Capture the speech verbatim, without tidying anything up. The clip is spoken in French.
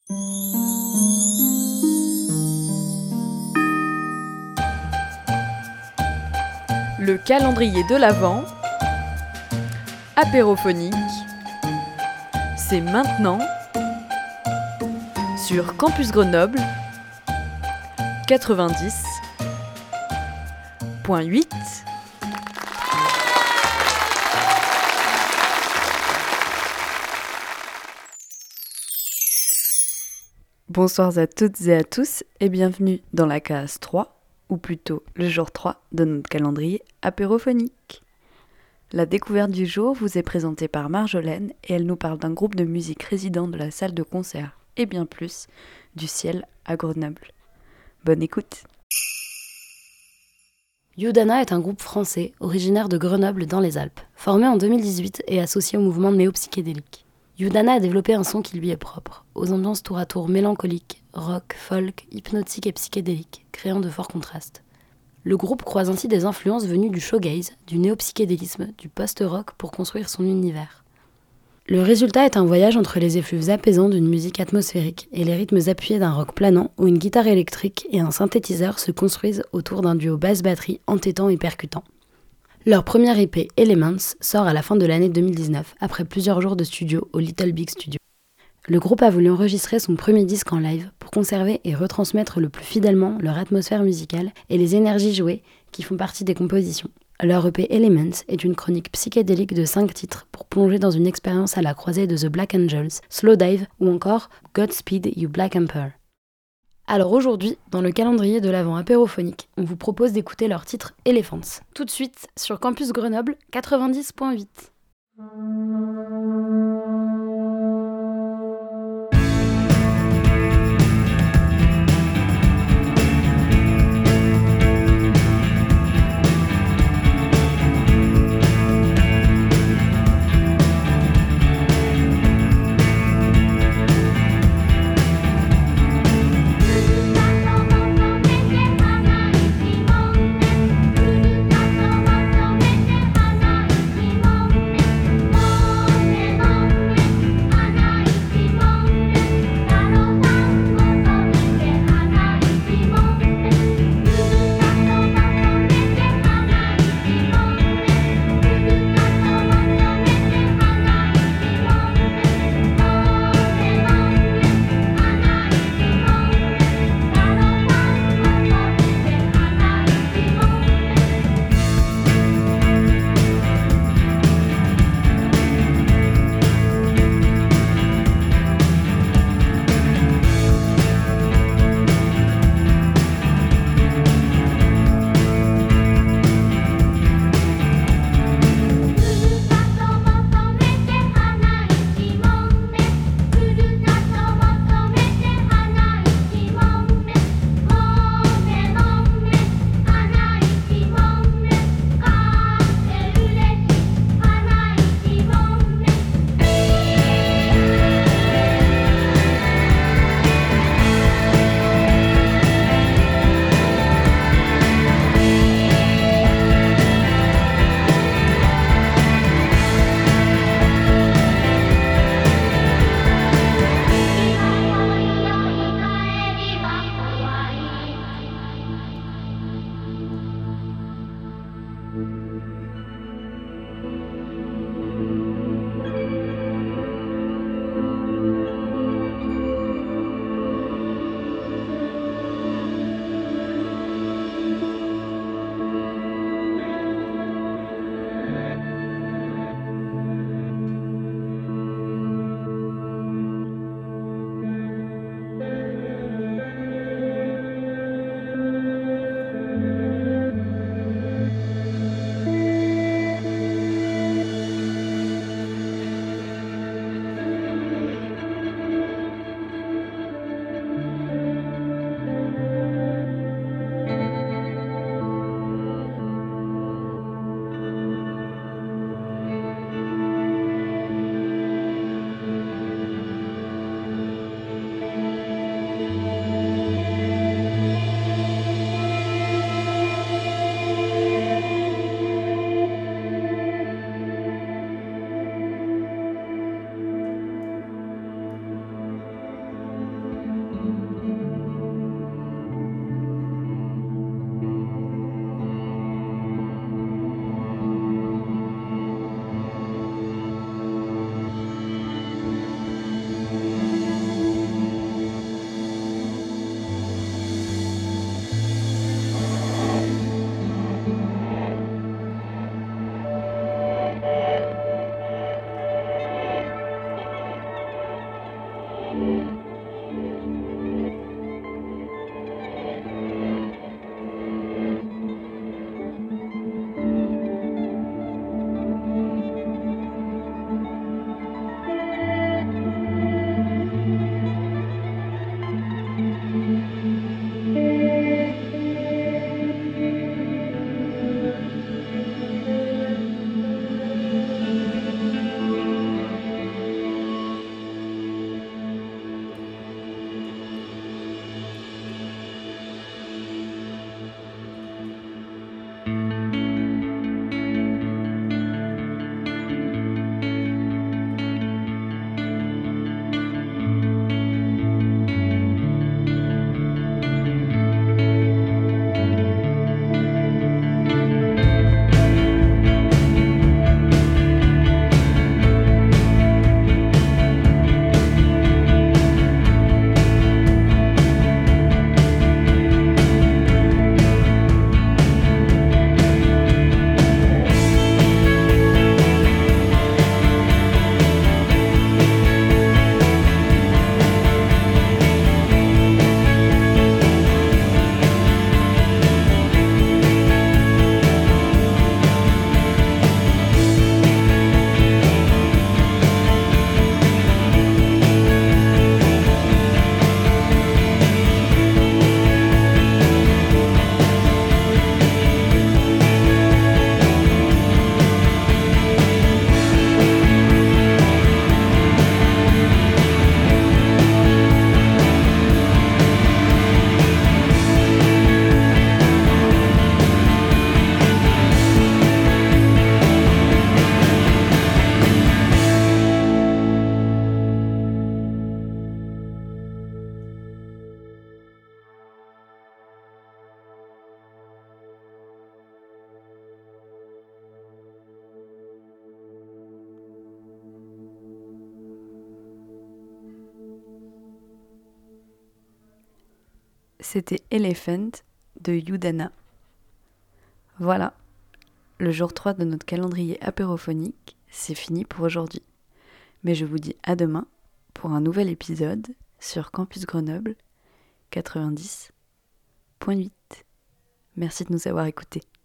Le calendrier de l'Avent, apérophonique, c'est maintenant sur Campus Grenoble quatre-vingt-dix point huit. Bonsoir à toutes et à tous et bienvenue dans la case trois, ou plutôt le jour trois de notre calendrier apérophonique. La découverte du jour vous est présentée par Marjolaine et elle nous parle d'un groupe de musique résident de la salle de concert et bien plus du ciel à Grenoble. Bonne écoute. Yudana est un groupe français originaire de Grenoble dans les Alpes, formé en deux mille dix-huit et associé au mouvement néo-psychédélique. Yudana a développé un son qui lui est propre, aux ambiances tour à tour mélancoliques, rock, folk, hypnotiques et psychédéliques, créant de forts contrastes. Le groupe croise ainsi des influences venues du shoegaze, du néo-psychédélisme, du post-rock pour construire son univers. Le résultat est un voyage entre les effluves apaisants d'une musique atmosphérique et les rythmes appuyés d'un rock planant où une guitare électrique et un synthétiseur se construisent autour d'un duo basse-batterie entêtant et percutant. Leur premier E P, Elements, sort à la fin de l'année deux mille dix-neuf, après plusieurs jours de studio au Little Big Studio. Le groupe a voulu enregistrer son premier disque en live pour conserver et retransmettre le plus fidèlement leur atmosphère musicale et les énergies jouées qui font partie des compositions. Leur E P Elements est une chronique psychédélique de cinq titres pour plonger dans une expérience à la croisée de The Black Angels, Slow Dive ou encore Godspeed You Black Emperor. Alors aujourd'hui, dans le calendrier de l'Avent apérophonique, on vous propose d'écouter leur titre Elephants. Tout de suite sur Campus Grenoble quatre-vingt-dix point huit. C'était Elephant de Yudana. Voilà, le jour trois de notre calendrier apérophonique, c'est fini pour aujourd'hui. Mais je vous dis à demain pour un nouvel épisode sur Campus Grenoble quatre-vingt-dix point huit. Merci de nous avoir écoutés.